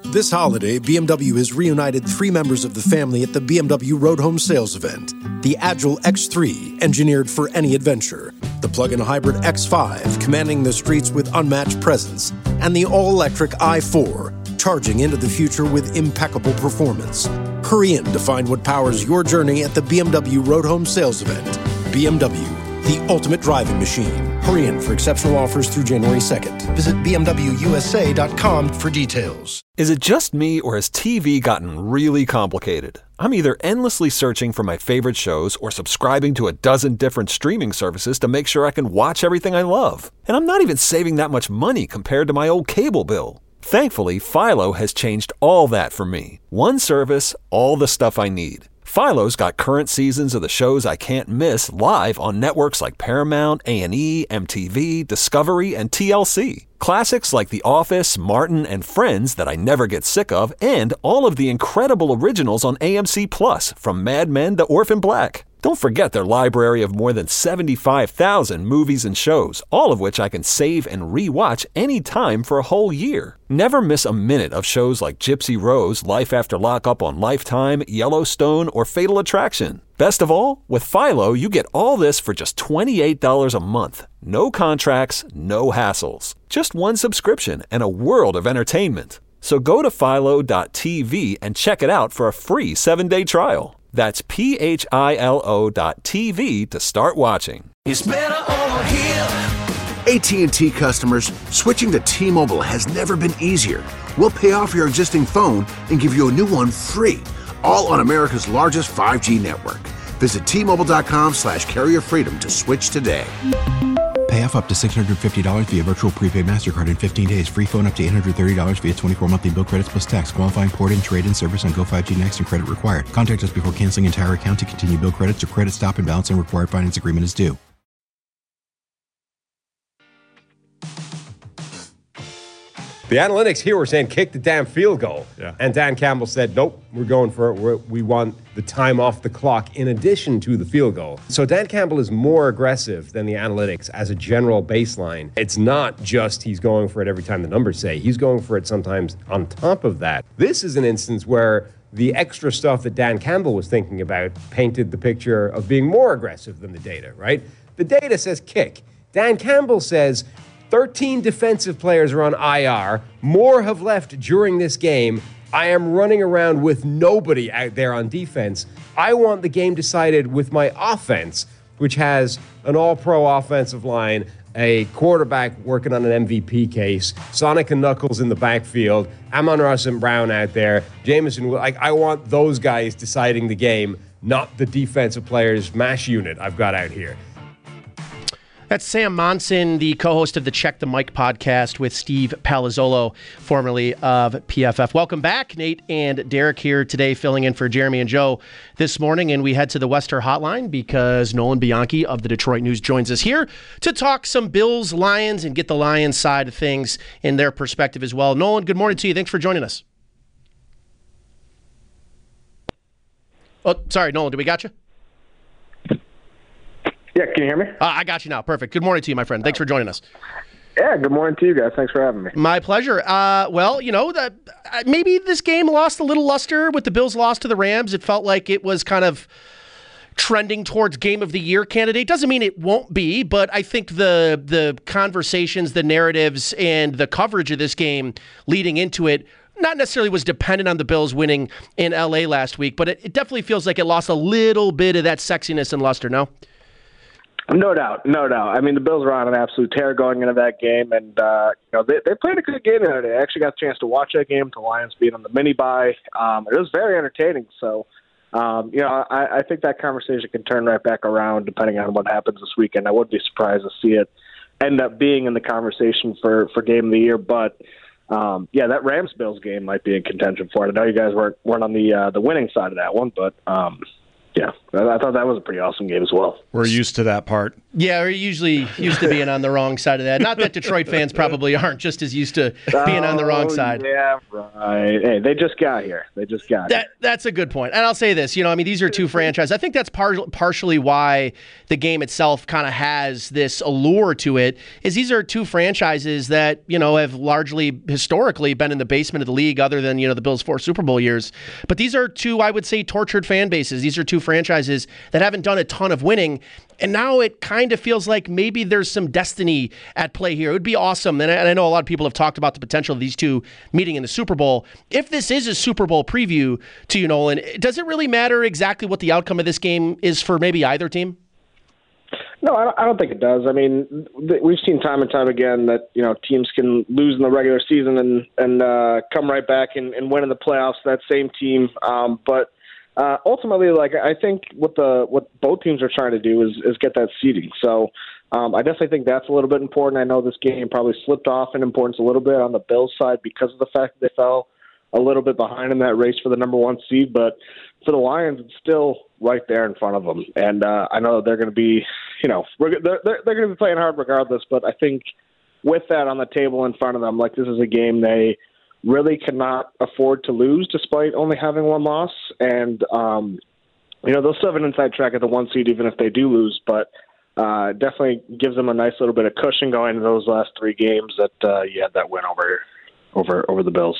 This holiday, BMW has reunited 3 members of the family at the BMW Road Home Sales event. The Agile X3, engineered for any adventure. The plug-in hybrid X5, commanding the streets with unmatched presence. And the all-electric i4, charging into the future with impeccable performance. Hurry in to find what powers your journey at the BMW Road Home Sales event. BMW, the ultimate driving machine. Hurry in for exceptional offers through January 2nd. Visit BMWUSA.com for details. Is it just me, or has TV gotten really complicated? I'm either endlessly searching for my favorite shows or subscribing to a dozen different streaming services to make sure I can watch everything I love. And I'm not even saving that much money compared to my old cable bill. Thankfully, Philo has changed all that for me. One service, all the stuff I need. Philo's got current seasons of the shows I can't miss live on networks like Paramount, A&E, MTV, Discovery, and TLC. Classics like The Office, Martin, and Friends that I never get sick of, and all of the incredible originals on AMC Plus, from Mad Men to Orphan Black. Don't forget their library of more than 75,000 movies and shows, all of which I can save and re-watch anytime for a whole year. Never miss a minute of shows like Gypsy Rose, Life After Lockup on Lifetime, Yellowstone, or Fatal Attraction. Best of all, with Philo, you get all this for just $28 a month. No contracts, no hassles. Just one subscription and a world of entertainment. So go to philo.tv and check it out for a free 7-day trial. That's philo.tv to start watching. It's better over here. AT&T customers, switching to T-Mobile has never been easier. We'll pay off your existing phone and give you a new one free, all on America's largest 5G network. Visit T-Mobile.com/carrier freedom to switch today. Pay off up to $650 via virtual prepaid MasterCard in 15 days. Free phone up to $830 via 24 monthly bill credits plus tax. Qualifying port-in, trade-in service on Go 5G Next and credit required. Contact us before canceling entire account to continue bill credits or credit stop and balance and required finance agreement is due. The analytics here were saying kick the damn field goal. Yeah. And Dan Campbell said, nope, we're going for it. We want the time off the clock in addition to the field goal. So Dan Campbell is more aggressive than the analytics as a general baseline. It's not just he's going for it every time the numbers say. He's going for it sometimes on top of that. This is an instance where the extra stuff that Dan Campbell was thinking about painted the picture of being more aggressive than the data, right? The data says kick. Dan Campbell says 13 defensive players are on IR. More have left during this game. I am running around with nobody out there on defense. I want the game decided with my offense, which has an all-pro offensive line, a quarterback working on an MVP case, Sonic and Knuckles in the backfield, Amon-Ra St. Brown out there, Jameson. I want those guys deciding the game, not the defensive players' mash unit I've got out here. That's Sam Monson, the co-host of the Check the Mic podcast with Steve Palazzolo, formerly of PFF. Welcome back. Nate and Derek here today, filling in for Jeremy and Joe this morning. And we head to the Wester Hotline because Nolan Bianchi of the Detroit News joins us here to talk some Bills, Lions, and get the Lions side of things in their perspective as well. Nolan, good morning to you. Thanks for joining us. Oh, sorry, Nolan, did we got you? Yeah, can you hear me? I got you now. Perfect. Good morning to you, my friend. Thanks for joining us. Yeah, good morning to you guys. Thanks for having me. My pleasure. Well, you know, maybe this game lost a little luster with the Bills' loss to the Rams. It felt like it was kind of trending towards Game of the Year candidate. Doesn't mean it won't be, but I think the conversations, the narratives, and the coverage of this game leading into it not necessarily was dependent on the Bills winning in L.A. last week, but it definitely feels like it lost a little bit of that sexiness and luster, no? No doubt. I mean, the Bills were on an absolute tear going into that game, and they played a good game the other day. I actually got a chance to watch that game. The Lions beat on the mini-bye. It was very entertaining. So, I think that conversation can turn right back around depending on what happens this weekend. I wouldn't be surprised to see it end up being in the conversation for Game of the Year. But that Rams-Bills game might be in contention for it. I know you guys weren't on the winning side of that one, but Yeah, I thought that was a pretty awesome game as well. We're used to that part. Yeah, we're usually used to being on the wrong side of that. Not that Detroit fans probably aren't just as used to being on the wrong side. Yeah, right. Hey, they just got here. That's a good point. And I'll say this, these are two franchises. I think that's partially why the game itself kind of has this allure to it, is these are two franchises that, have largely historically been in the basement of the league other than, the Bills' 4 Super Bowl years. But these are two, I would say, tortured fan bases. These are two franchises that haven't done a ton of winning. And now it kind of feels like maybe there's some destiny at play here. It would be awesome. And I know a lot of people have talked about the potential of these two meeting in the Super Bowl. If this is a Super Bowl preview to you, Nolan, does it really matter exactly what the outcome of this game is for maybe either team? No, I don't think it does. I mean, we've seen time and time again that, teams can lose in the regular season and come right back and win in the playoffs, that same team. But ultimately, I think what both teams are trying to do is get that seeding. So I definitely think that's a little bit important. I know this game probably slipped off in importance a little bit on the Bills side because of the fact that they fell a little bit behind in that race for the number 1 seed. But for the Lions, it's still right there in front of them. And I know they're going to be, they're going to be playing hard regardless. But I think with that on the table in front of them, this is a game they really cannot afford to lose despite only having one loss. And, they'll still have an inside track at the 1 seed even if they do lose, but definitely gives them a nice little bit of cushion going into those last 3 games that you had that win over the Bills.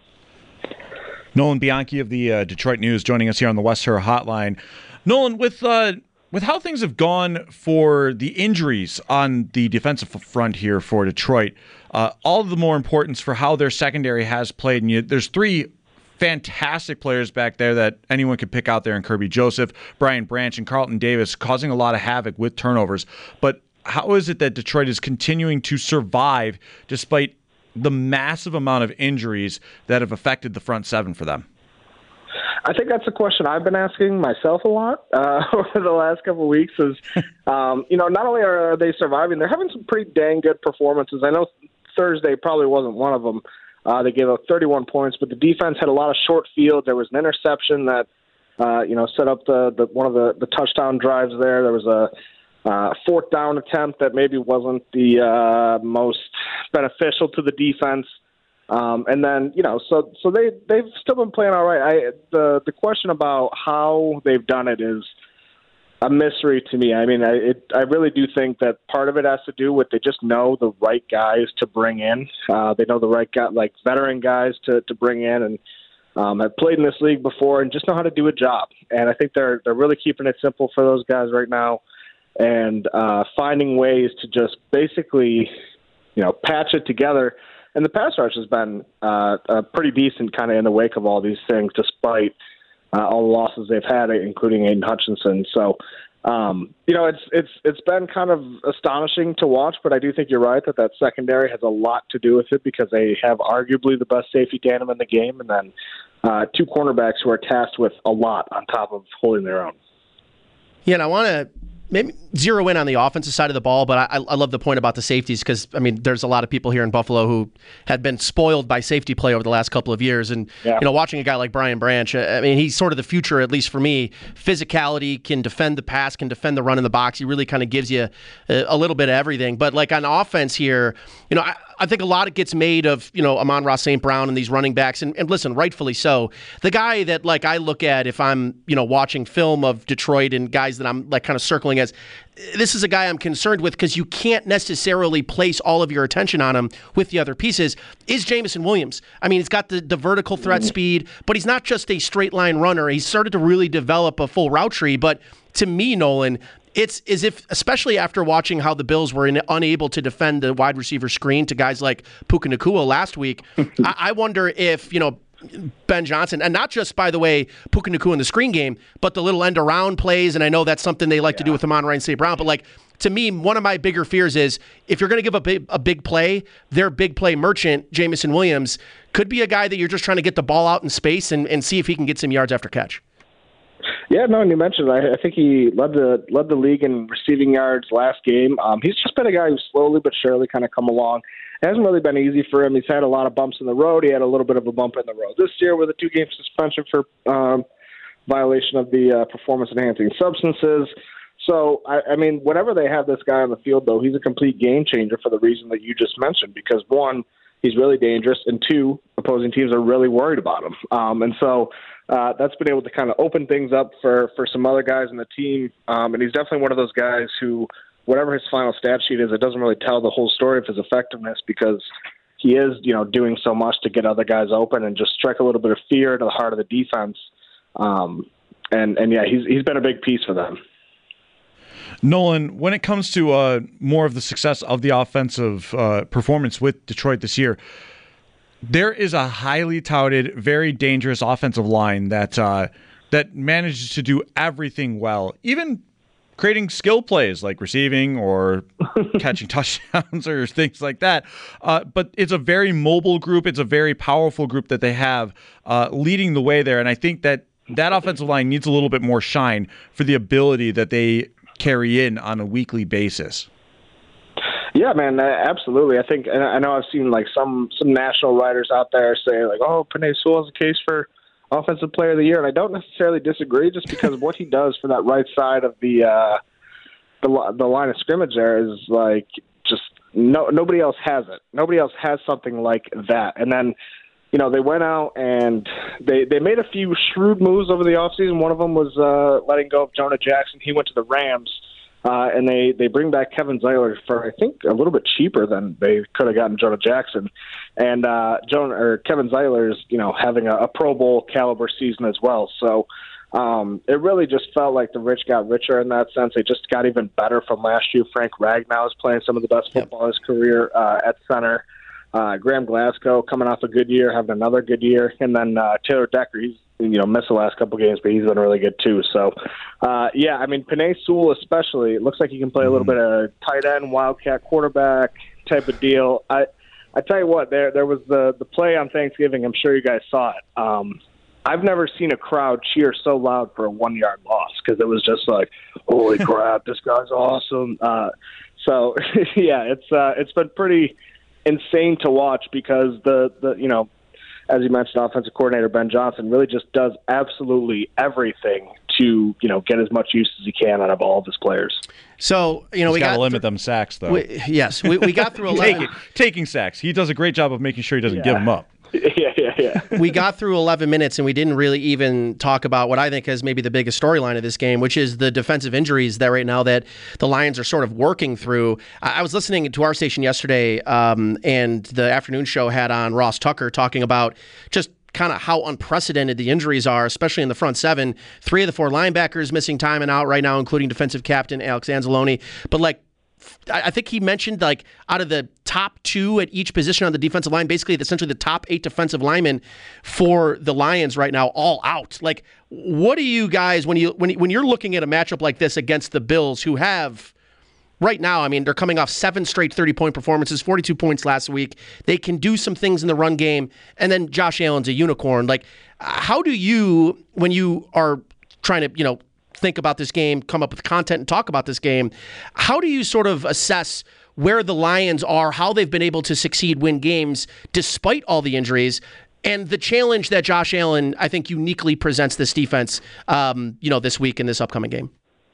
Nolan Bianchi of the Detroit News joining us here on the West Her Hotline. Nolan, with how things have gone for the injuries on the defensive front here for Detroit, all the more importance for how their secondary has played. And there's 3 fantastic players back there that anyone could pick out there in Kirby Joseph, Brian Branch, and Carlton Davis, causing a lot of havoc with turnovers. But how is it that Detroit is continuing to survive despite the massive amount of injuries that have affected the front 7 for them? I think that's a question I've been asking myself a lot over the last couple of weeks is, not only are they surviving, they're having some pretty dang good performances. I know Thursday probably wasn't one of them. They gave up 31 points, but the defense had a lot of short field. There was an interception that, set up the one of the touchdown drives there. There was a 4th down attempt that maybe wasn't the most beneficial to the defense. And then, so they've still been playing all right. The question about how they've done it is a mystery to me. I mean, I really do think that part of it has to do with they just know the right guys to bring in. They know the right guy, veteran guys to bring in, and have played in this league before and just know how to do a job. And I think they're really keeping it simple for those guys right now, and finding ways to just basically, patch it together. And the pass rush has been pretty decent kind of in the wake of all these things, despite all the losses they've had, including Aiden Hutchinson. So, it's been kind of astonishing to watch, but I do think you're right that secondary has a lot to do with it because they have arguably the best safety tandem in the game, and then 2 cornerbacks who are tasked with a lot on top of holding their own. Yeah, and I want to maybe zero in on the offensive side of the ball, but I love the point about the safeties because, there's a lot of people here in Buffalo who had been spoiled by safety play over the last couple of years. And, watching a guy like Brian Branch, he's sort of the future, at least for me. Physicality, can defend the pass, can defend the run in the box. He really kind of gives you a little bit of everything. But, on offense here, I think a lot of gets made of, Amon-Ra St. Brown and these running backs. And listen, rightfully so. The guy that, I look at if I'm, watching film of Detroit and guys that I'm, kind of circling as, this is a guy I'm concerned with because you can't necessarily place all of your attention on him with the other pieces, is Jameson Williams. He's got the vertical threat speed, but he's not just a straight line runner. He's started to really develop a full route tree. But to me, Nolan, it's as if, especially after watching how the Bills were unable to defend the wide receiver screen to guys like Puka Nacua last week, I wonder if, Ben Johnson, and not just, by the way, Puka Nacua in the screen game, but the little end-around plays, and I know that's something they like to do with Amon-Ra St. Brown, but, to me, one of my bigger fears is if you're going to give a big play, their big play merchant, Jameson Williams, could be a guy that you're just trying to get the ball out in space and see if he can get some yards after catch. Yeah, no, and you mentioned, I think he led the league in receiving yards last game. He's just been a guy who's slowly but surely kind of come along. It hasn't really been easy for him. He's had a lot of bumps in the road. He had a little bit of a bump in the road this year with a 2-game suspension for violation of the performance-enhancing substances. So, I mean, whenever they have this guy on the field, though, he's a complete game changer for the reason that you just mentioned, because, one, he's really dangerous, and two, opposing teams are really worried about him. And so that's been able to kind of open things up for some other guys in the team. And he's definitely one of those guys who, whatever his final stat sheet is, it doesn't really tell the whole story of his effectiveness, because he is, doing so much to get other guys open and just strike a little bit of fear to the heart of the defense. And yeah, he's been a big piece for them. Nolan, when it comes to more of the success of the offensive performance with Detroit this year, there is a highly touted, very dangerous offensive line that manages to do everything well, even creating skill plays like receiving or catching touchdowns or things like that. But it's a very mobile group. It's a very powerful group that they have leading the way there. And I think that offensive line needs a little bit more shine for the ability that they carry in on a weekly basis. Yeah, man, absolutely. I think, and I know I've seen like some national writers out there say like, "Oh, Penei Sewell is a case for Offensive Player of the Year," and I don't necessarily disagree, just because of what he does for that right side of the line of scrimmage. There is like just nobody else has it. Nobody else has something like that. And then, they went out and they made a few shrewd moves over the offseason. One of them was letting go of Jonah Jackson. He went to the Rams, and they bring back Kevin Zeiler for, I think, a little bit cheaper than they could have gotten Jonah Jackson. And Kevin Zeiler is, having a Pro Bowl caliber season as well. So it really just felt like the rich got richer in that sense. They just got even better from last year. Frank Ragnow is playing some of the best football of his career at center. Graham Glasgow coming off a good year, having another good year. And then Taylor Decker, he's missed the last couple games, but he's been really good too. So, yeah, I mean, Penei Sewell especially, it looks like he can play a little bit of tight end, wildcat quarterback type of deal. I tell you what, there was the play on Thanksgiving. I'm sure you guys saw it. I've never seen a crowd cheer so loud for a 1-yard loss, because it was just like, holy crap, this guy's awesome. So, yeah, it's been pretty insane to watch, because the as you mentioned, offensive coordinator Ben Johnson really just does absolutely everything to get as much use as he can out of all of his players. So we got to limit them sacks, though. We got through 11. taking sacks. He does a great job of making sure he doesn't give them up. Yeah. We got through 11 minutes, and we didn't really even talk about what I think is maybe the biggest storyline of this game, which is the defensive injuries that right now that the Lions are sort of working through. I was listening to our station yesterday, and the afternoon show had on Ross Tucker talking about just kind of how unprecedented the injuries are, especially in the front seven. 3 of the 4 linebackers missing time and out right now, including defensive captain Alex Anzalone. But I think he mentioned out of the top 2 at each position on the defensive line, basically essentially the top 8 defensive linemen for the Lions right now, all out. What do you guys, when you're looking at a matchup like this against the Bills, who have right now, I mean, they're coming off 7 straight 30-point performances, 42 points last week. They can do some things in the run game, and then Josh Allen's a unicorn. How do you, when you are trying to, think about this game, come up with content and talk about this game, how do you sort of assess where the Lions are, how they've been able to succeed, win games despite all the injuries, and the challenge that Josh Allen, I think, uniquely presents this defense, this week in this upcoming game?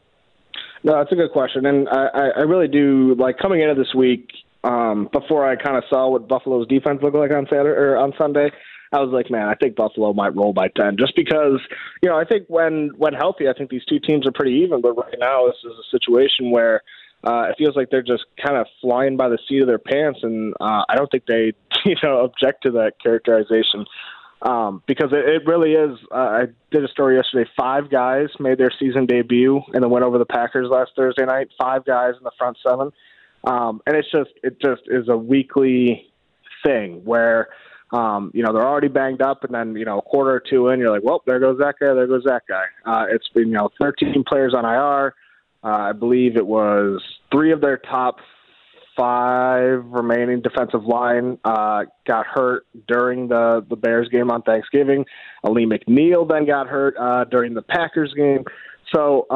No, that's a good question, and I really do coming into this week. Before I kind of saw what Buffalo's defense looked like on Saturday or on Sunday, I was like, man, I think Buffalo might roll by 10, just because, I think when healthy, I think these two teams are pretty even. But right now, this is a situation where it feels like they're just kind of flying by the seat of their pants, and I don't think they, object to that characterization. Because it really is. I did a story yesterday. 5 guys made their season debut and then went over the Packers last Thursday night. 5 guys in the front 7, and it just is a weekly thing where they're already banged up, and then a quarter or 2 in, you're like, well, there goes that guy, there goes that guy. It's been 13 players on IR. I believe it was 3 of their top 5 remaining defensive line got hurt during the Bears game on Thanksgiving. Ali McNeil then got hurt during the Packers game. So,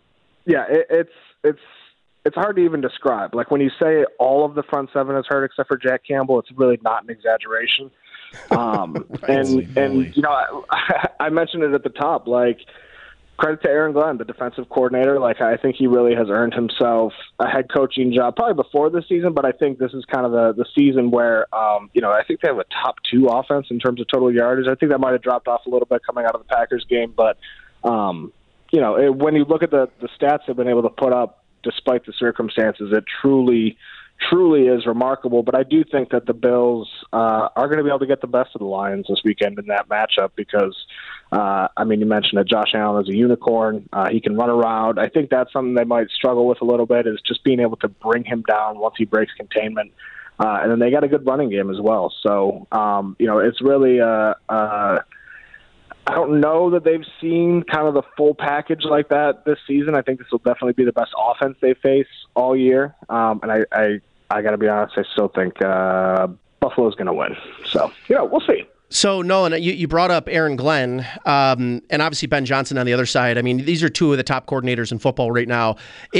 it's hard to even describe. When you say all of the front 7 is hurt except for Jack Campbell, it's really not an exaggeration. And I mentioned it at the top. credit to Aaron Glenn, the defensive coordinator. Like, I think he really has earned himself a head coaching job, probably before this season, but I think this is kind of the season where, I think they have a top 2 offense in terms of total yardage. I think that might have dropped off a little bit coming out of the Packers game, but, when you look at the stats they've been able to put up despite the circumstances, it truly is remarkable. But I do think that the Bills are going to be able to get the best of the Lions this weekend in that matchup because, you mentioned that Josh Allen is a unicorn. He can run around. I think that's something they might struggle with a little bit is just being able to bring him down once he breaks containment. And then they got a good running game as well. So, it's really I don't know that they've seen kind of the full package like that this season. I think this will definitely be the best offense they face all year. And I got to be honest, I still think Buffalo's going to win. So, we'll see. So, Nolan, you brought up Aaron Glenn, and obviously Ben Johnson on the other side. I mean, these are 2 of the top coordinators in football right now.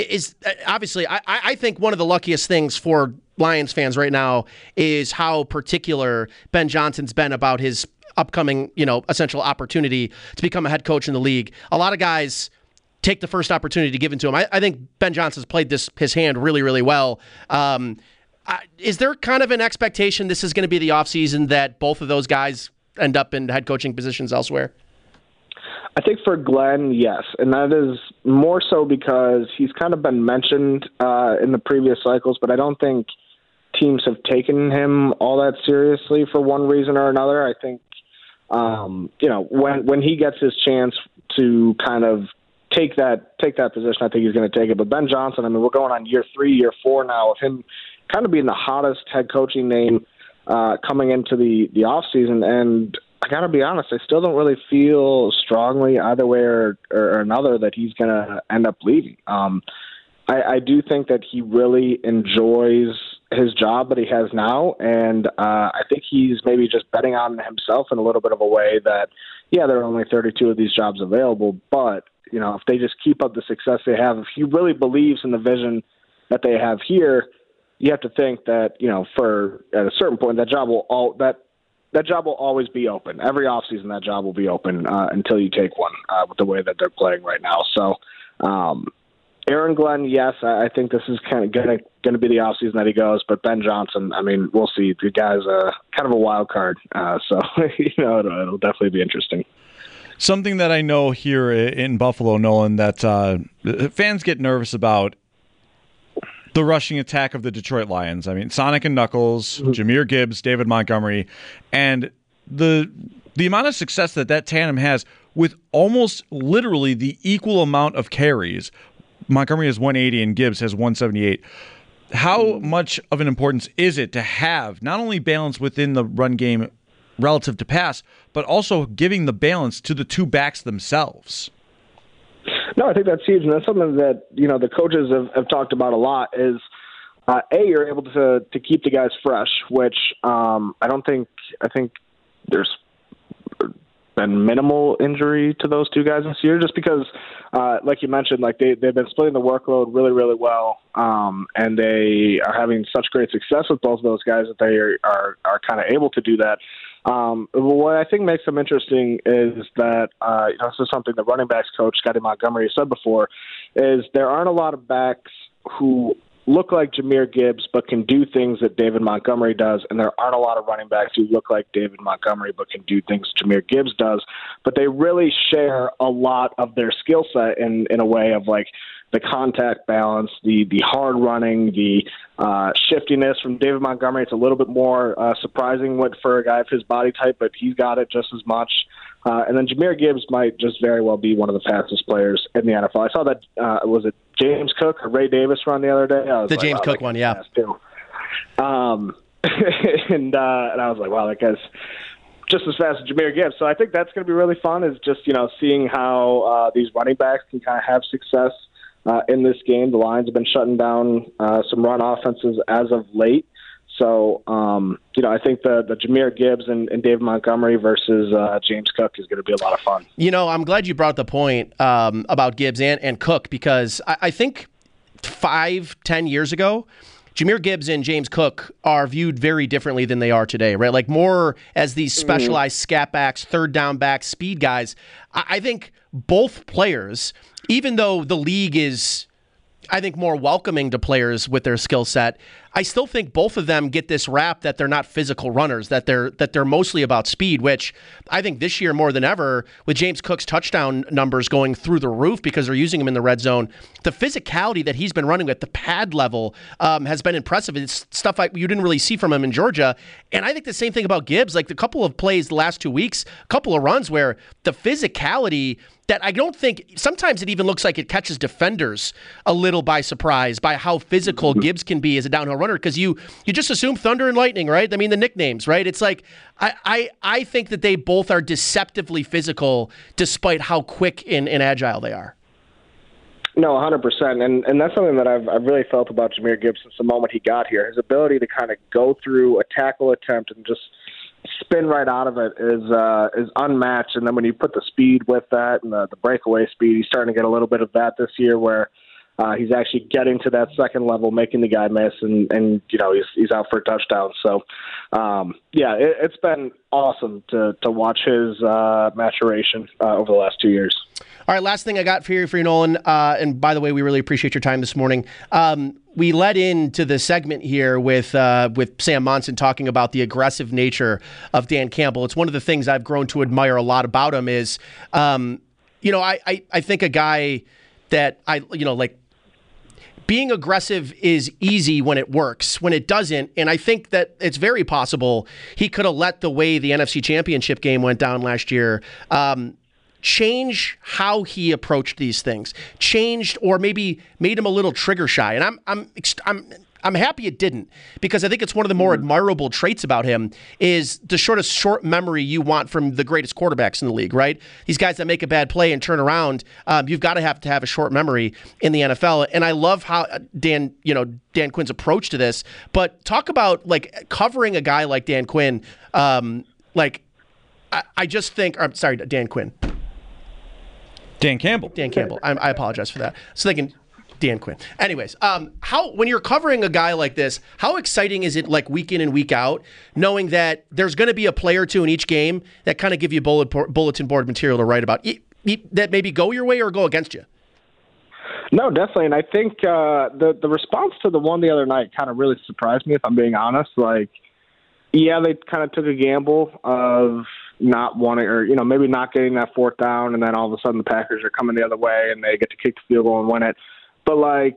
I think one of the luckiest things for Lions fans right now is how particular Ben Johnson's been about his upcoming, essential opportunity to become a head coach in the league. A lot of guys take the first opportunity given to him. I think Ben Johnson's played his hand really, really well. Is there kind of an expectation this is going to be the offseason that both of those guys end up in head coaching positions elsewhere? I think for Glenn, yes. And that is more so because he's kind of been mentioned in the previous cycles, but I don't think teams have taken him all that seriously for one reason or another. I think, when he gets his chance to kind of take that position, I think he's going to take it. But Ben Johnson, we're going on year 3, year 4 now of him kind of being the hottest head coaching name coming into the offseason. And I got to be honest, I still don't really feel strongly either way or another that he's going to end up leaving. I do think that he really enjoys his job that he has now, and I think he's maybe just betting on himself in a little bit of a way that, there are only 32 of these jobs available, but, if they just keep up the success they have, if he really believes in the vision that they have here, you have to think that, at a certain point, that job will always be open. Every offseason, that job will be open until you take one with the way that they're playing right now. So, Aaron Glenn, yes, I think this is kind of going to be the offseason that he goes. But Ben Johnson, we'll see. The guy's kind of a wild card. So, it'll definitely be interesting. Something that I know here in Buffalo, Nolan, that fans get nervous about the rushing attack of the Detroit Lions. Sonic and Knuckles, Jahmyr Gibbs, David Montgomery, and the amount of success that tandem has with almost literally the equal amount of carries. Montgomery has 180 and Gibbs has 178. How much of an importance is it to have not only balance within the run game relative to pass, but also giving the balance to the 2 backs themselves? No, I think that's huge, and that's something that the coaches have talked about a lot. Is you're able to keep the guys fresh, which I think there's been minimal injury to those 2 guys this year, just because, like you mentioned, they've been splitting the workload really, really well, and they are having such great success with both of those guys that they are kind of able to do that. What I think makes them interesting is that this is something the running backs coach Scotty Montgomery said before, is there aren't a lot of backs who look like Jahmyr Gibbs but can do things that David Montgomery does, and there aren't a lot of running backs who look like David Montgomery but can do things Jahmyr Gibbs does. But they really share a lot of their skill set in a way of the contact balance, the hard running, the shiftiness from David Montgomery. It's a little bit more surprising for a guy of his body type, but he's got it just as much. And then Jahmyr Gibbs might just very well be one of the fastest players in the NFL. I saw that, was it James Cook or Ray Davis run the other day? The James Cook one, yeah. And I was like, wow, that guy's just as fast as Jahmyr Gibbs. So I think that's going to be really fun, is just, seeing how these running backs can kind of have success in this game. The Lions have been shutting down some run offenses as of late. So, I think the Jahmyr Gibbs and David Montgomery versus James Cook is going to be a lot of fun. I'm glad you brought the point about Gibbs and Cook, because I think 5-10 years ago, Jahmyr Gibbs and James Cook are viewed very differently than they are today, right? Like more as these specialized scat backs, third down backs, speed guys. I think both players, even though the league is, I think, more welcoming to players with their skill set, I still think both of them get this rap that they're not physical runners, that they're mostly about speed, which I think this year more than ever, with James Cook's touchdown numbers going through the roof because they're using him in the red zone, the physicality that he's been running at the pad level has been impressive. It's stuff like you didn't really see from him in Georgia. And I think the same thing about Gibbs, like the couple of plays the last 2 weeks, a couple of runs where the physicality that I don't think, sometimes it even looks like it catches defenders a little by surprise by how physical Gibbs can be as a downhill runner, because you just assume Thunder and Lightning, right? I mean, the nicknames, right? It's like, I think that they both are deceptively physical despite how quick and agile they are. No, 100%. And that's something that I've really felt about Jahmyr Gibbs since the moment he got here. His ability to kind of go through a tackle attempt and just spin right out of it is unmatched. And then when you put the speed with that and the breakaway speed, he's starting to get a little bit of that this year where he's actually getting to that second level, making the guy miss, and you know, he's out for a touchdown. So, it's been awesome to watch his maturation over the last 2 years. All right, last thing I got for you, Nolan, and by the way, we really appreciate your time this morning. We led into the segment here with Sam Monson talking about the aggressive nature of Dan Campbell. It's one of the things I've grown to admire a lot about him is, I think a guy that being aggressive is easy when it works. When it doesn't, and I think that it's very possible he could have let the way the NFC Championship game went down last year change how he approached these things, changed or maybe made him a little trigger shy. And I'm happy it didn't, because I think it's one of the more admirable traits about him is the short memory you want from the greatest quarterbacks in the league, right? These guys that make a bad play and turn around, you've got to have a short memory in the NFL. And I love how Dan Quinn's approach to this. But talk about like covering a guy like Dan Quinn. I just think, I'm sorry, Dan Quinn. Dan Campbell. I apologize for that. So they can Dan Quinn. Anyways, when you're covering a guy like this, how exciting is it, like week in and week out, knowing that there's going to be a play or two in each game that kind of give you bulletin board material to write about that maybe go your way or go against you? No, definitely. And I think the response to the one the other night kind of really surprised me, if I'm being honest. Like, yeah, they kind of took a gamble of not wanting, or maybe not getting that fourth down, and then all of a sudden the Packers are coming the other way and they get to kick the field goal and win it. But like,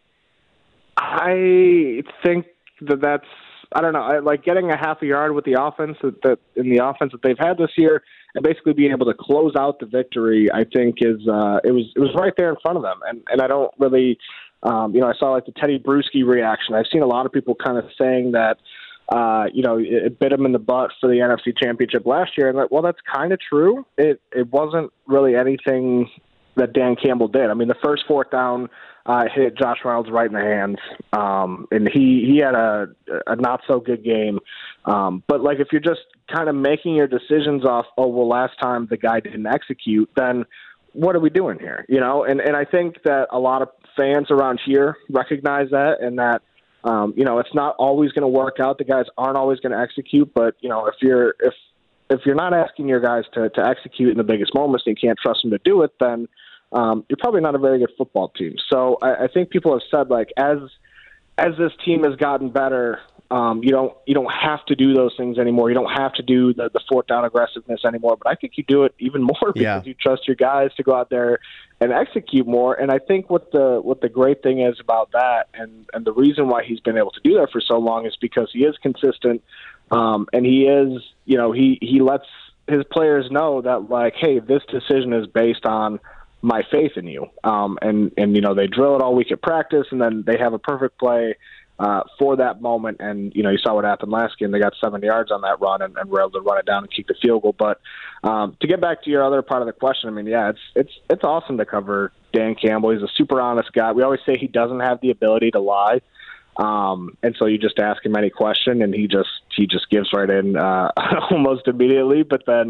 I think that's I don't know, like getting a half a yard with the offense that they've had this year, and basically being able to close out the victory, I think is it was right there in front of them, and I don't really, I saw like the Teddy Bruschi reaction. I've seen a lot of people kind of saying that. It bit him in the butt for the NFC Championship last year. And well, that's kind of true. It wasn't really anything that Dan Campbell did. I mean, the first fourth down hit Josh Reynolds right in the hands, and he had a not so good game. But like, if you're just kind of making your decisions off, last time the guy didn't execute, then what are we doing here? And I think that a lot of fans around here recognize that, and that. It's not always going to work out. The guys aren't always going to execute, but if you're not asking your guys to execute in the biggest moments and you can't trust them to do it, then you're probably not a very good football team. So I think people have said, like, as this team has gotten better, you don't have to do those things anymore. You don't have to do the fourth down aggressiveness anymore. But I think you do it even more because you trust your guys to go out there and execute more. And I think what the great thing is about that, and the reason why he's been able to do that for so long, is because he is consistent, and he is, he lets his players know that, like, hey, this decision is based on my faith in you. And they drill it all week at practice, and then they have a perfect play for that moment. And, you saw what happened last game. They got 70 yards on that run and were able to run it down and kick the field goal. But to get back to your other part of the question, I mean, yeah, it's awesome to cover Dan Campbell. He's a super honest guy. We always say he doesn't have the ability to lie. And so you just ask him any question and he just gives right in almost immediately. But then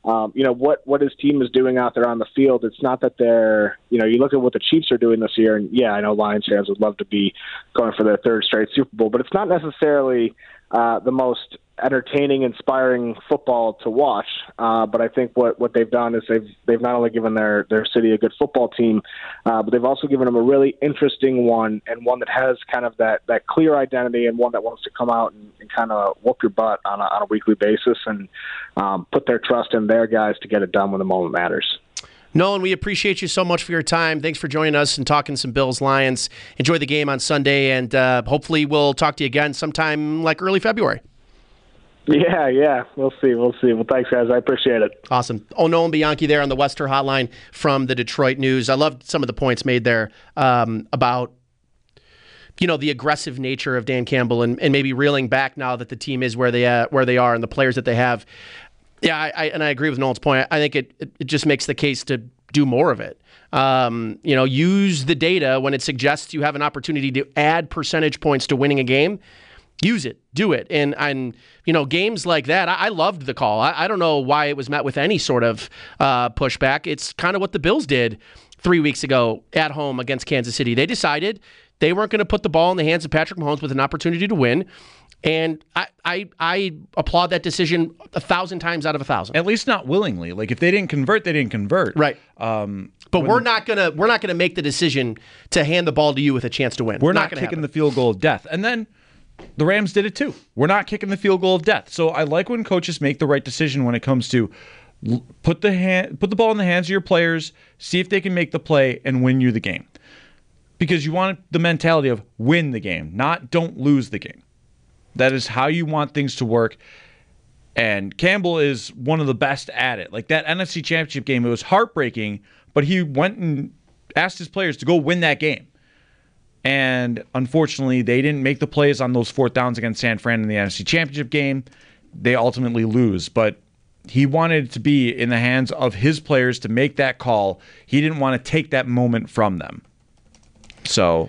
what his team is doing out there on the field. It's not that they're, you look at what the Chiefs are doing this year, and yeah, I know Lions fans would love to be going for their third straight Super Bowl, but it's not necessarily the most entertaining, inspiring football to watch. But I think what they've done is they've not only given their city a good football team, but they've also given them a really interesting one, and one that has kind of that clear identity, and one that wants to come out and kind of whoop your butt on a weekly basis and put their trust in their guys to get it done when the moment matters. Nolan, we appreciate you so much for your time. Thanks for joining us and talking some Bills-Lions. Enjoy the game on Sunday, and hopefully we'll talk to you again sometime like early February. Yeah. We'll see. Well, thanks, guys. I appreciate it. Awesome. Nolan Bianchi there on the Western Hotline from the Detroit News. I loved some of the points made there about the aggressive nature of Dan Campbell and maybe reeling back now that the team is where they are and the players that they have. Yeah, I agree with Nolan's point. I think it just makes the case to do more of it. Use the data when it suggests you have an opportunity to add percentage points to winning a game. Use it, do it. And games like that, I loved the call. I don't know why it was met with any sort of pushback. It's kind of what the Bills did 3 weeks ago at home against Kansas City. They decided they weren't going to put the ball in the hands of Patrick Mahomes with an opportunity to win. And I applaud that decision 1,000 times out of 1,000. At least not willingly. Like if they didn't convert, they didn't convert. Right. But we're not gonna make the decision to hand the ball to you with a chance to win. We're not kicking the field goal of death. And then the Rams did it too. We're not kicking the field goal of death. So I like when coaches make the right decision when it comes to put the ball in the hands of your players, see if they can make the play and win you the game. Because you want the mentality of win the game, not don't lose the game. That is how you want things to work. And Campbell is one of the best at it. Like that NFC Championship game, it was heartbreaking, but he went and asked his players to go win that game. And unfortunately, they didn't make the plays on those fourth downs against San Fran in the NFC Championship game. They ultimately lose. But he wanted it to be in the hands of his players to make that call. He didn't want to take that moment from them. So,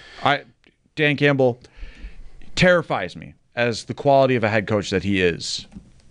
Dan Campbell terrifies me as the quality of a head coach that he is.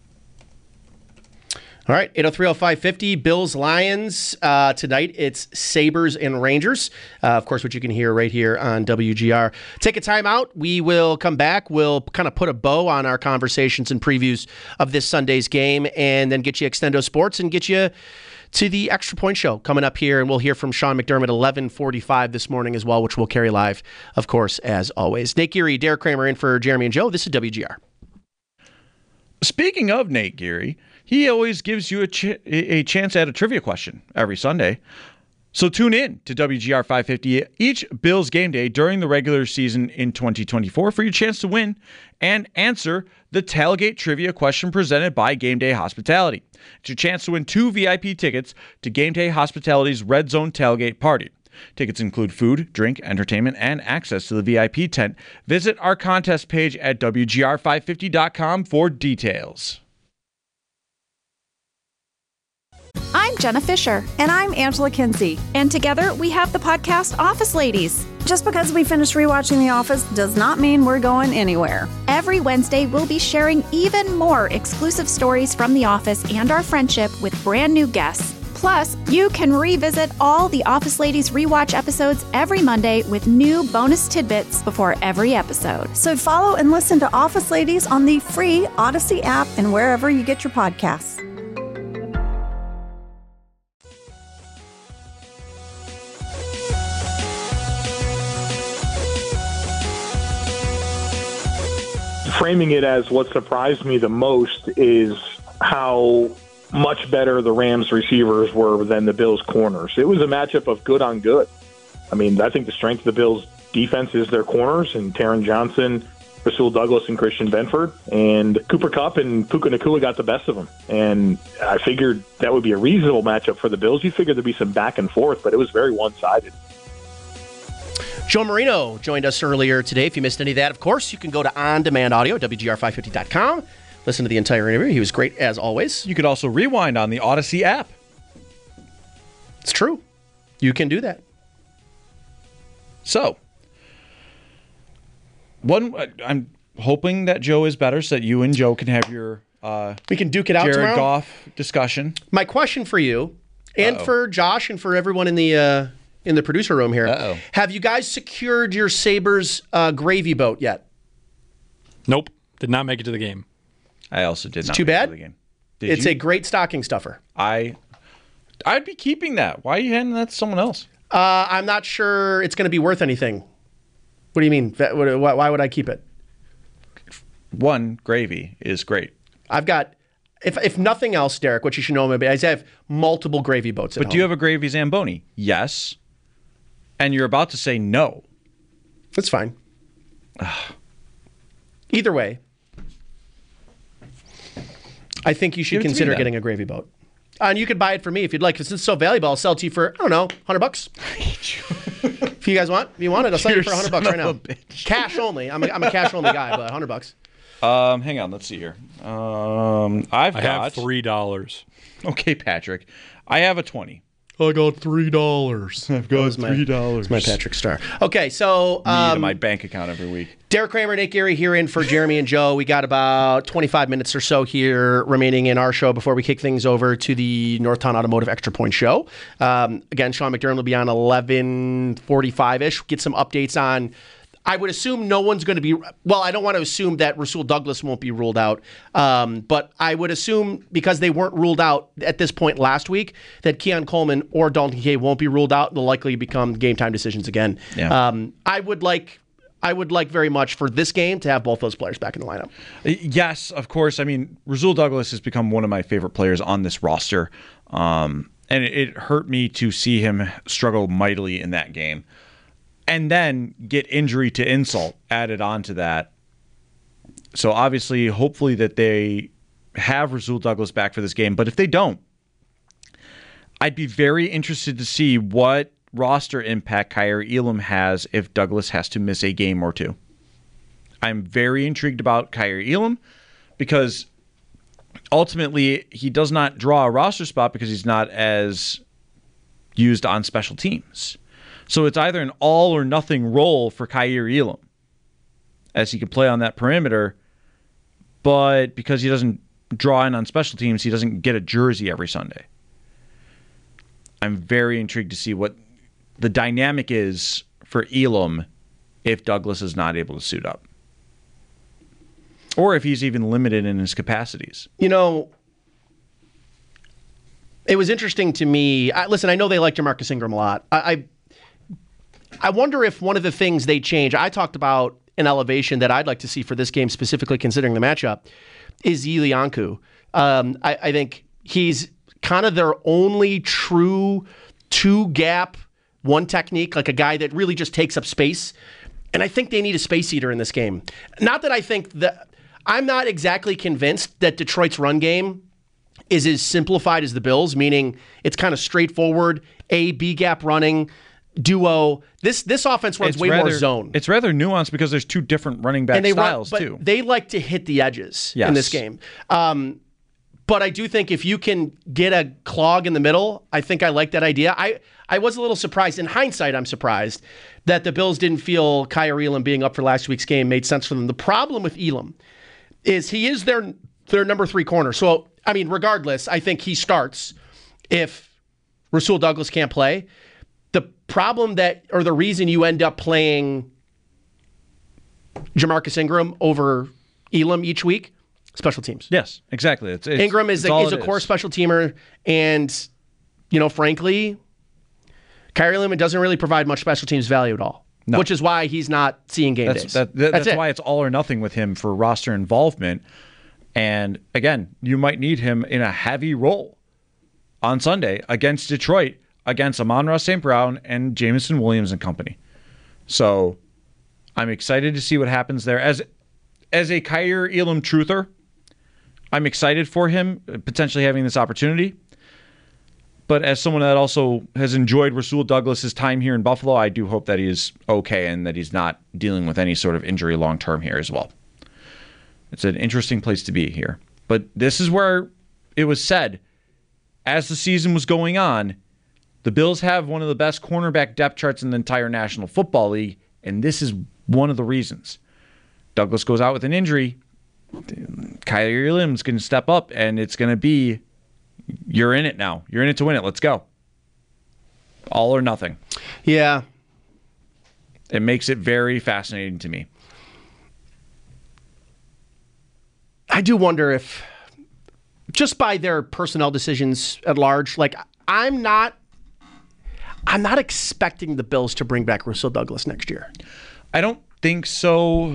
All right, 803-0550, Bills-Lions. Tonight, it's Sabres and Rangers. Of course, which you can hear right here on WGR. Take a time out. We will come back. We'll kind of put a bow on our conversations and previews of this Sunday's game and then get you Extendo Sports and get you to the Extra Point Show coming up here. And we'll hear from Sean McDermott at 11:45 this morning as well, which we'll carry live, of course, as always. Nate Geary, Derek Kramer in for Jeremy and Joe. This is WGR. Speaking of Nate Geary, he always gives you a chance at a trivia question every Sunday. So tune in to WGR 550 each Bills game day during the regular season in 2024 for your chance to win and answer the Tailgate Trivia question presented by Game Day Hospitality. It's your chance to win 2 VIP tickets to Game Day Hospitality's Red Zone Tailgate Party. Tickets include food, drink, entertainment, and access to the VIP tent. Visit our contest page at WGR550.com for details. I'm Jenna Fisher. And I'm Angela Kinsey. And together we have the podcast Office Ladies. Just because we finished rewatching The Office does not mean we're going anywhere. Every Wednesday, we'll be sharing even more exclusive stories from The Office and our friendship with brand new guests. Plus, you can revisit all the Office Ladies rewatch episodes every Monday with new bonus tidbits before every episode. So follow and listen to Office Ladies on the free Odyssey app and wherever you get your podcasts. Framing it as what surprised me the most is how much better the Rams receivers were than the Bills corners. It was a matchup of good on good. I mean, I think the strength of the Bills defense is their corners, and Taron Johnson, Rasul Douglas, and Christian Benford. And Cooper Kupp and Puka Nacua got the best of them. And I figured that would be a reasonable matchup for the Bills. You figured there'd be some back and forth, but it was very one-sided. Joe Marino joined us earlier today. If you missed any of that, of course, you can go to On Demand Audio, WGR550.com. Listen to the entire interview. He was great, as always. You could also rewind on the Odyssey app. It's true. You can do that. So, I'm hoping that Joe is better so that you and Joe can have your We can duke it out Jared tomorrow. Goff discussion. My question for you, and for Josh, and for everyone in the producer room here: have you guys secured your Sabres gravy boat yet? Nope, did not make it to the game. I also did not. Too make it bad. to the game. It's a great stocking stuffer. I'd be keeping that. Why are you handing that to someone else? I'm not sure it's going to be worth anything. What do you mean? Why would I keep it? One, gravy is great. I've got, if nothing else, Derek, what you should know about me, I have multiple gravy boats at home. But do you have a gravy Zamboni? Yes. And you're about to say no. That's fine. Either way, I think you should consider getting a gravy boat. And you could buy it for me if you'd like. Because it's so valuable, I'll sell it to you for, I don't know, $100. If you guys want, if you want it, I'll sell you for $100 right now. Cash only. I'm a cash only guy, but $100. Hang on, let's see here. I have $3. Okay, Patrick. I have a 20. I got $3. I've got $3. It's my Patrick Star. Okay, so Me to my bank account every week. Derek Kramer, Nate Geary here in for Jeremy and Joe. We got about 25 minutes or so here remaining in our show before we kick things over to the Northtown Automotive Extra Point Show. Again, Sean McDermott will be on 11:45-ish. Get some updates on... I would assume no one's going to be... Well, I don't want to assume that Rasul Douglas won't be ruled out. But I would assume, because they weren't ruled out at this point last week, that Keon Coleman or Dalton Kincaid won't be ruled out. They'll likely become game time decisions again. Yeah. I would like very much for this game to have both those players back in the lineup. Yes, of course. I mean, Rasul Douglas has become one of my favorite players on this roster. And it hurt me to see him struggle mightily in that game. And then get injury to insult added on to that. So obviously, hopefully that they have Rasul Douglas back for this game. But if they don't, I'd be very interested to see what roster impact Kaiir Elam has if Douglas has to miss a game or two. I'm very intrigued about Kaiir Elam because ultimately he does not draw a roster spot because he's not as used on special teams. So it's either an all or nothing role for Kaiir Elam, as he can play on that perimeter, but because he doesn't draw in on special teams, he doesn't get a jersey every Sunday. I'm very intrigued to see what the dynamic is for Elam if Douglas is not able to suit up. Or if he's even limited in his capacities. You know, it was interesting to me. Listen, I know they like Jamarcus Ingram a lot. I wonder if one of the things they change, I talked about an elevation that I'd like to see for this game, specifically considering the matchup, is Yili Anku. I think he's kind of their only true two-gap, one technique, like a guy that really just takes up space. And I think they need a space eater in this game. Not that I think that... I'm not exactly convinced that Detroit's run game is as simplified as the Bills, meaning it's kind of straightforward, A-B gap running, duo. This offense runs more zone. It's rather nuanced because there's two different running back styles, too. They like to hit the edges in this game. But I do think if you can get a clog in the middle, I think I like that idea. I was a little surprised. In hindsight, I'm surprised that the Bills didn't feel Kaiir Elam being up for last week's game made sense for them. The problem with Elam is he is their number 3 corner. So, I mean, regardless, I think he starts if Rasul Douglas can't play. The problem the reason you end up playing Jamarcus Ingram over Elam each week, special teams. Yes, exactly. Ingram is a core special teamer, and, frankly, Kaiir Elam doesn't really provide much special teams value at all. No. Which is why he's not seeing game days. That's why it's all or nothing with him for roster involvement. And again, you might need him in a heavy role on Sunday against Detroit, against Amon-Ra St. Brown and Jameson Williams and company. So I'm excited to see what happens there. As a Kaiir Elam truther, I'm excited for him potentially having this opportunity. But as someone that also has enjoyed Rasul Douglas' time here in Buffalo, I do hope that he is okay and that he's not dealing with any sort of injury long-term here as well. It's an interesting place to be here. But this is where it was said, as the season was going on, the Bills have one of the best cornerback depth charts in the entire National Football League, and this is one of the reasons. Douglas goes out with an injury, Kyrie Lim's going to step up, and it's going to be, you're in it now. You're in it to win it. Let's go. All or nothing. Yeah. It makes it very fascinating to me. I do wonder if, just by their personnel decisions at large, like I'm not expecting the Bills to bring back Russell Douglas next year. I don't think so.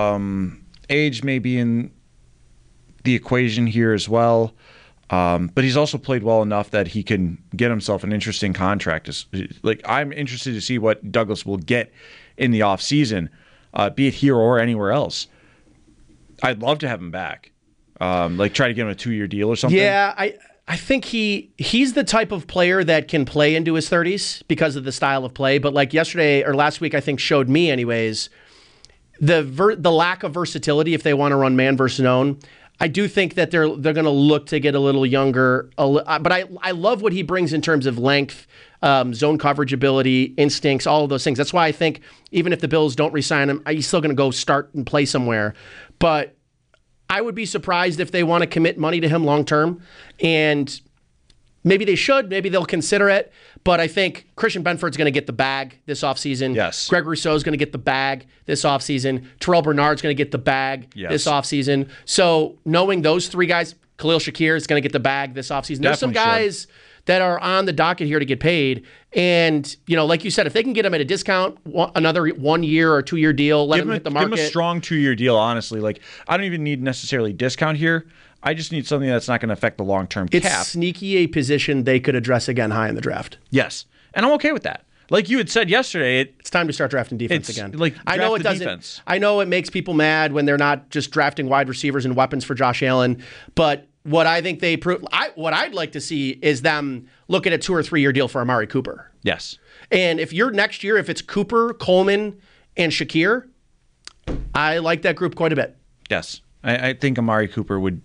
Age may be in the equation here as well. But he's also played well enough that he can get himself an interesting contract. Like, I'm interested to see what Douglas will get in the offseason, be it here or anywhere else. I'd love to have him back. Like, try to get him a 2-year deal or something. Yeah, I think he's the type of player that can play into his 30s because of the style of play. But like yesterday or last week, I think showed me anyways, the lack of versatility if they want to run man versus zone. I do think that they're going to look to get a little younger. But I love what he brings in terms of length, zone coverage ability, instincts, all of those things. That's why I think even if the Bills don't re-sign him, he's still going to go start and play somewhere. But I would be surprised if they want to commit money to him long term. And maybe they should. Maybe they'll consider it. But I think Christian Benford's going to get the bag this offseason. Yes. Greg Rousseau's going to get the bag this offseason. Terrell Bernard's going to get the bag this offseason. So knowing those three guys, Khalil Shakir is going to get the bag this offseason. There's some guys that are on the docket here to get paid. And, you know, like you said, if they can get them at a discount, another 1 year or 2 year deal, let them hit the market. Give them a strong 2-year deal, honestly. Like, I don't even need necessarily discount here. I just need something that's not going to affect the long-term cap. It's sneaky a position they could address again high in the draft. Yes. And I'm okay with that. Like you had said yesterday, it's time to start drafting defense again. Like, I know it doesn't. Defense. I know it makes people mad when they're not just drafting wide receivers and weapons for Josh Allen, but what I think they prove, what I'd like to see is them look at a 2 or 3 year deal for Amari Cooper. Yes. And if you're next year, if it's Cooper, Coleman, and Shakir, I like that group quite a bit. Yes. I think Amari Cooper would.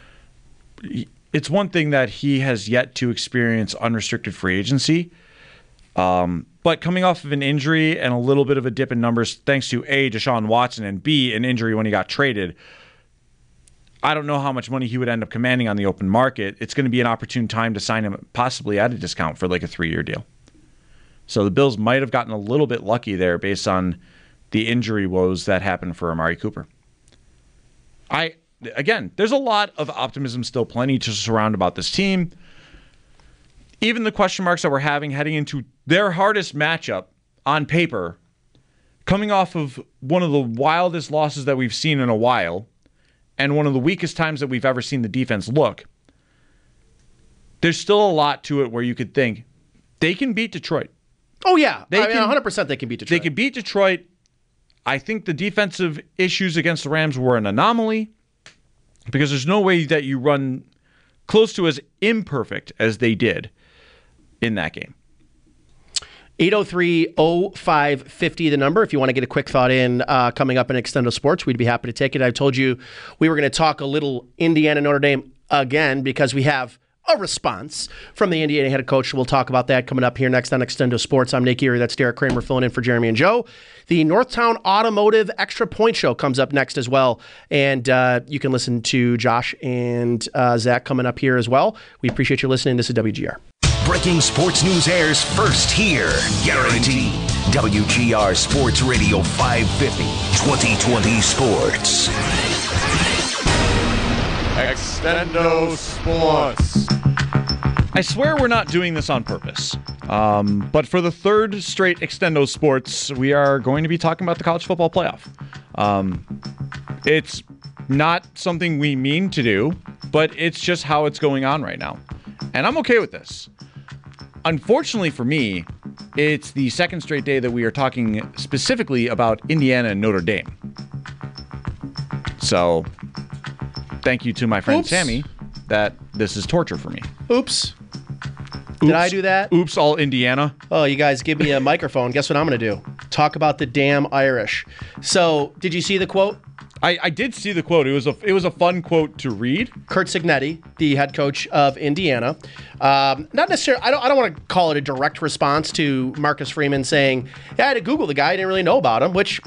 It's one thing that he has yet to experience unrestricted free agency. But coming off of an injury and a little bit of a dip in numbers, thanks to A, Deshaun Watson, and B, an injury when he got traded, I don't know how much money he would end up commanding on the open market. It's going to be an opportune time to sign him possibly at a discount for like a 3-year deal. So the Bills might have gotten a little bit lucky there based on the injury woes that happened for Amari Cooper. Again, there's a lot of optimism still plenty to surround about this team. Even the question marks that we're having heading into their hardest matchup on paper, coming off of one of the wildest losses that we've seen in a while, and one of the weakest times that we've ever seen the defense look, there's still a lot to it where you could think they can beat Detroit. Oh, yeah. 100% they can beat Detroit. They can beat Detroit. I think the defensive issues against the Rams were an anomaly because there's no way that you run close to as imperfect as they did in that game. 803-0550, the number. If you want to get a quick thought in coming up in Extendo Sports, we'd be happy to take it. I told you we were going to talk a little Indiana Notre Dame again because we have a response from the Indiana head coach. We'll talk about that coming up here next on Extendo Sports. I'm Nick Erie. That's Derek Kramer filling in for Jeremy and Joe. The Northtown Automotive Extra Point Show comes up next as well. And you can listen to Josh and Zach coming up here as well. We appreciate you listening. This is WGR. Breaking sports news airs first here. Guaranteed. WGR Sports Radio 550. 2020 Sports. Extendo Sports. I swear we're not doing this on purpose. But for the third straight Extendo Sports, we are going to be talking about the college football playoff. It's not something we mean to do, but it's just how it's going on right now. And I'm okay with this. Unfortunately for me, it's the second straight day that we are talking specifically about Indiana and Notre Dame. So, thank you to my friend Sammy that this is torture for me. Oops. Did I do that? Oops, all Indiana. Oh, you guys give me a microphone. Guess what I'm going to do? Talk about the damn Irish. So, did you see the quote? I did see the quote. It was a fun quote to read. Curt Cignetti, the head coach of Indiana, not necessarily. I don't want to call it a direct response to Marcus Freeman saying, "Yeah, I had to Google the guy. I didn't really know about him," which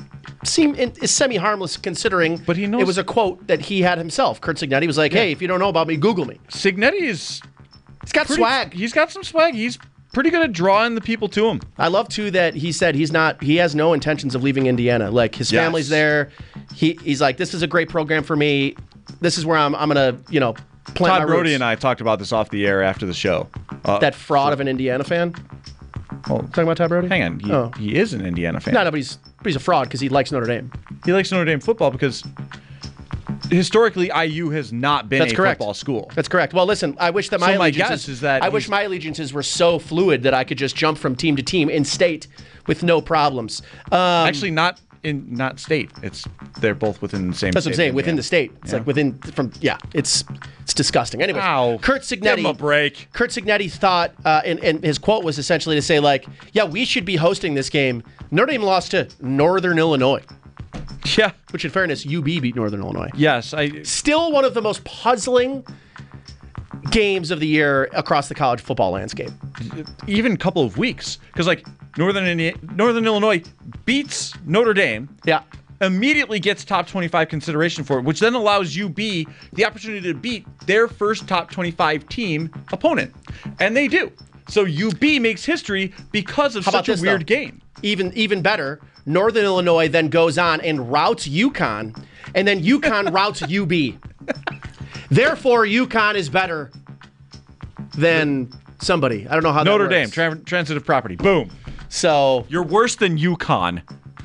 is semi-harmless considering but he knows it was a quote that he had himself. Kurt Cignetti was like, hey, if you don't know about me, Google me. Cignetti is... He's got swag. He's got some swag. He's pretty good at drawing the people to him. I love, too, that he said he has no intentions of leaving Indiana. Like, his family's there. He's like, this is a great program for me. This is where I'm going to, plant my roots. Todd Brody and I talked about this off the air after the show. That fraud of an Indiana fan? Talking about Todd Brody? Hang on. He is an Indiana fan. No, but he's a fraud because he likes Notre Dame. He likes Notre Dame football because historically IU has not been football school. That's correct. Well, listen, I wish that my allegiances were so fluid that I could just jump from team to team in state with no problems. Actually, not state. They're both within the same. That's what I'm saying. Within the state, it's like within from. Yeah, it's disgusting. Anyway, Kurt Cignetti. Give him a break. Kurt Cignetti thought, and his quote was essentially to say, like, yeah, we should be hosting this game. Notre Dame lost to Northern Illinois. Yeah. Which, in fairness, UB beat Northern Illinois. Yes. Still one of the most puzzling games of the year across the college football landscape. Even a couple of weeks. Because, like, Northern Illinois beats Notre Dame. Yeah. Immediately gets top 25 consideration for it, which then allows UB the opportunity to beat their first top 25 team opponent. And they do. So UB makes history because of such a weird game. Even better, Northern Illinois then goes on and routs UConn, and then UConn routs UB. Therefore, UConn is better than somebody. I don't know how Notre that works. Dame, transitive property. Boom. So you're worse than UConn.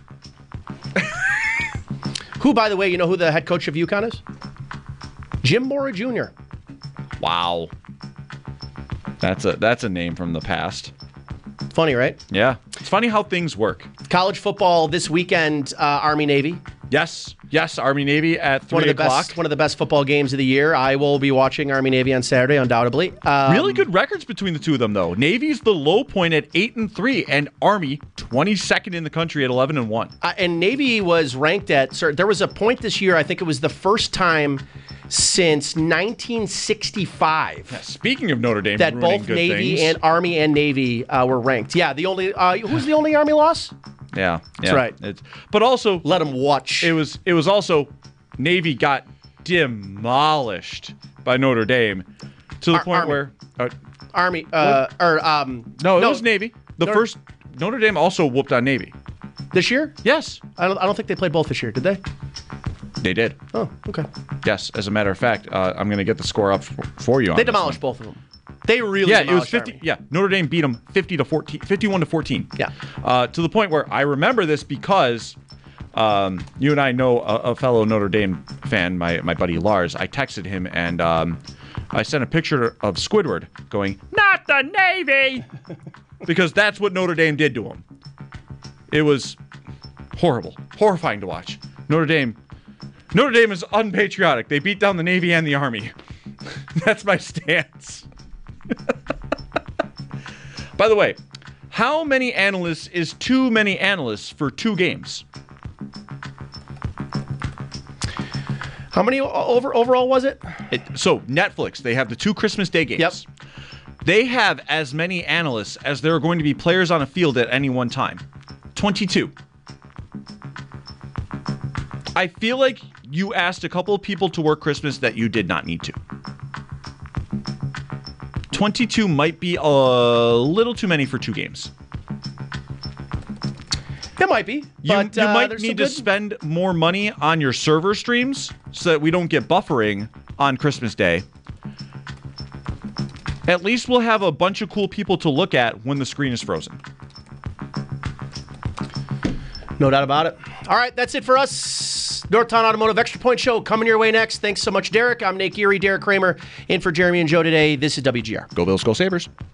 Who, by the way, you know who the head coach of UConn is? Jim Mora Jr. Wow. That's a name from the past. Funny, right? Yeah. It's funny how things work. College football this weekend, Army-Navy. Yes, Army-Navy at 3 o'clock. One of the best football games of the year. I will be watching Army-Navy on Saturday, undoubtedly. Really good records between the two of them, though. Navy's the low point at 8-3, and Army 22nd in the country at 11-1. And Navy was ranked at. There was a point this year. I think it was the first time since 1965. Yeah, speaking of Notre Dame, that both Navy things. and Army and Navy were ranked. Yeah, the only who's the only Army loss? Yeah, that's right. But also, let them watch. It was also Navy got demolished by Notre Dame to the point where Army it was Navy. First Notre Dame also whooped on Navy this year. Yes, I don't think they played both this year. Did they? They did. Oh, okay. Yes, as a matter of fact, I'm going to get the score up for you. They demolished both of them. They really it was 50. Army. Yeah, Notre Dame beat them 51-14. Yeah, to the point where I remember this because you and I know a fellow Notre Dame fan, my buddy Lars. I texted him and I sent a picture of Squidward going, "Not the Navy," because that's what Notre Dame did to him. It was horrible, horrifying to watch. Notre Dame is unpatriotic. They beat down the Navy and the Army. That's my stance. By the way, how many analysts is too many analysts for 2 games? How many overall was it? So Netflix, they have the 2 Christmas Day games. Yep. They have as many analysts as there are going to be players on a field at any one time. 22. I feel like you asked a couple of people to work Christmas that you did not need to. 22 might be a little too many for 2 games. It might be. You might need to spend more money on your server streams so that we don't get buffering on Christmas Day. At least we'll have a bunch of cool people to look at when the screen is frozen. No doubt about it. All right, that's it for us. Northtown Automotive Extra Point Show coming your way next. Thanks so much, Derek. I'm Nate Geary, Derek Kramer, in for Jeremy and Joe today. This is WGR. Go Bills, go Sabres.